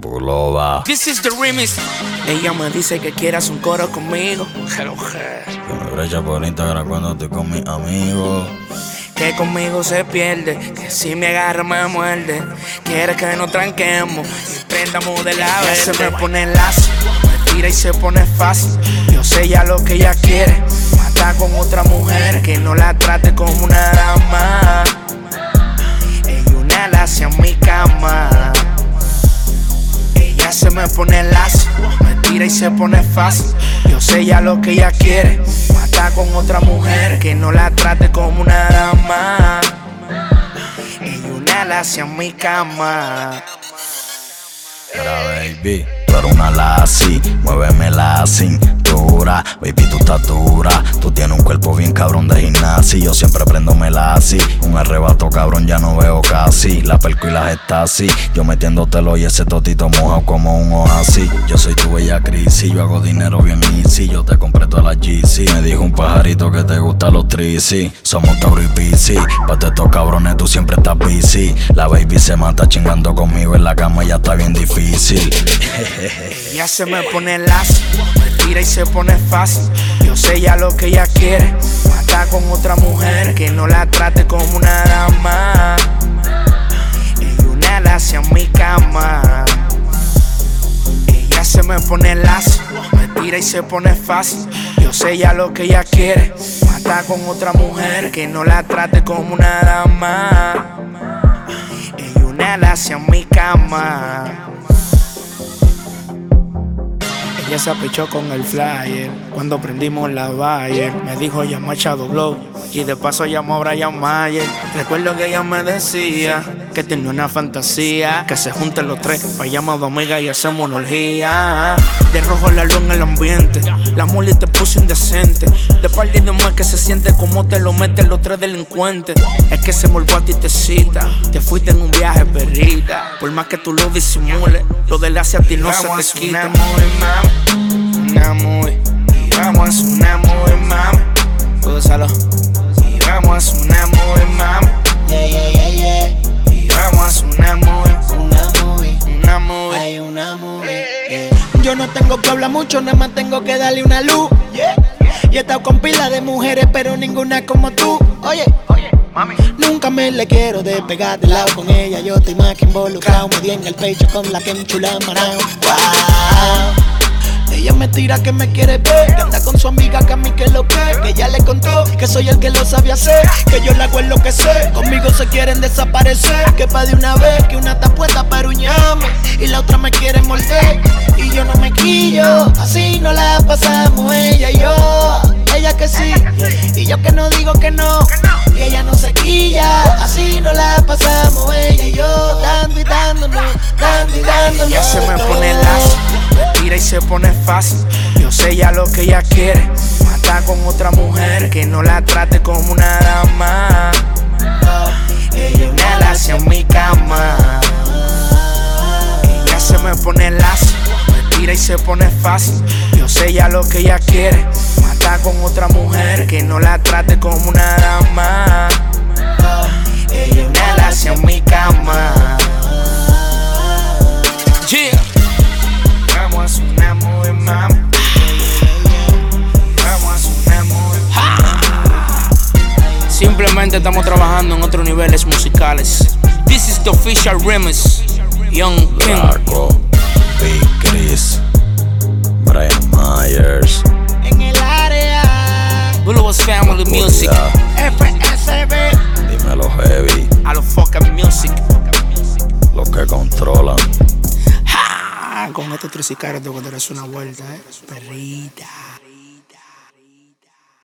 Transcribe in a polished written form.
Bulova. This is the remix. Ella me dice que quieras un coro conmigo. Que me brecha por Instagram cuando estoy con mis amigos. Que conmigo se pierde, que si me agarra me muerde. Quiere que nos tranquemos y prendamos de la verde. Se me pone lazo, me tira y se pone fácil. Yo sé ya lo que ella quiere, matar con otra mujer, que no la trate como una dama. Ella una lacia en mi cama. Ella se me pone lazo, me tira y se pone fácil. Yo sé ya lo que ella quiere, matar con otra mujer, que no la trate como una dama. Ella una lacia en mi cama. Era baby, tú eres una lassi, muéveme la cintura. Baby, tú estás dura, tú tienes un cuerpo bien cabrón de gimnasia. Yo siempre prendomela así, un arrebato cabrón ya no veo casi. La perco y las estasis, yo metiéndotelo y ese totito mojado como un oasis. Yo soy tu bella crisis, yo hago dinero bien easy. Yo te compré todas las GC, me dijo un pajarito que te gustan los trici. Somos Tauro y Piscis, pa' estos cabrones tú siempre estás busy. La baby se mata chingando conmigo en la cama, ya está bien difícil. Ella se me pone lazo, me tira y se pone fácil. Yo sé ya lo que ella quiere, matar con otra mujer, que no la trate como una dama. Ella una lacia en mi cama. Ella se me pone lazo, me tira y se pone fácil. Yo sé ya lo que ella quiere, matar con otra mujer, que no la trate como una dama. Ella una lacia en mi cama. Ella se apechó con el flyer cuando prendimos la Bayer. Me dijo llama a Shadow Glow y de paso llamó a Brian Mayer. Recuerdo que ella me decía que tenía una fantasía, que se junten los tres pa' llamar a amiga y hacemos una orgía. De rojo la luz en el ambiente, la muli te puso indecente. De par de más que se siente como te lo meten los tres delincuentes. Es que se volvió a ti te cita, te fuiste en un viaje perrita. Por más que tú lo disimules, lo de hacia ti no se te quita. Una movie, y vamos a hacer una movie, mami. Gózalo. Y vamos a hacer una movie, mami. Yeah, yeah, yeah, yeah. Y vamos a hacer una movie. Una movie, hay una movie, yeah. Yo no tengo que hablar mucho, nada más tengo que darle una luz, yeah. Y he estado con pila de mujeres, pero ninguna como tú. Oye, mami, nunca me le quiero despegar del lado con ella. Yo estoy más que involucrado, me di en el pecho con la que me chula marao. Wow. Ella me tira que me quiere ver, que anda con su amiga que a mí que lo que ella le contó que soy el que lo sabe hacer, que yo le hago en lo que sé. Conmigo se quieren desaparecer, que pa' de una vez, que una está puesta para un llame y la otra me quiere morder. Y yo no me quillo, así no la pasamos ella y yo. Ella que sí, y yo que no digo que no. Y ella no se quilla, así no la pasamos ella y yo. Dando y dándonos, dando y dándonos. Ella se me pone lazo, me tira y se pone fácil. Yo sé ya lo que ella quiere, matar con otra mujer, que no la trate como una dama. Ella una lacia en mi cama. Ella se me pone lazo, me tira y se pone fácil. Yo sé ya lo que ella quiere, matar con otra mujer, que no la trate como una dama. Ella una lacia en mi cama. Yeah. Vamos a hacer una movie, mami. Vamos a hacer una movie. Simplemente estamos trabajando en otros niveles musicales. This is the official remix. Young King, Largo, Big Chris, Brian Myers. En el área, Bulova's Family Music. FSB. Dímelo heavy, A los fucking music. los que controlan. Con estos tres sicarios tengo que darse una vuelta, perrita.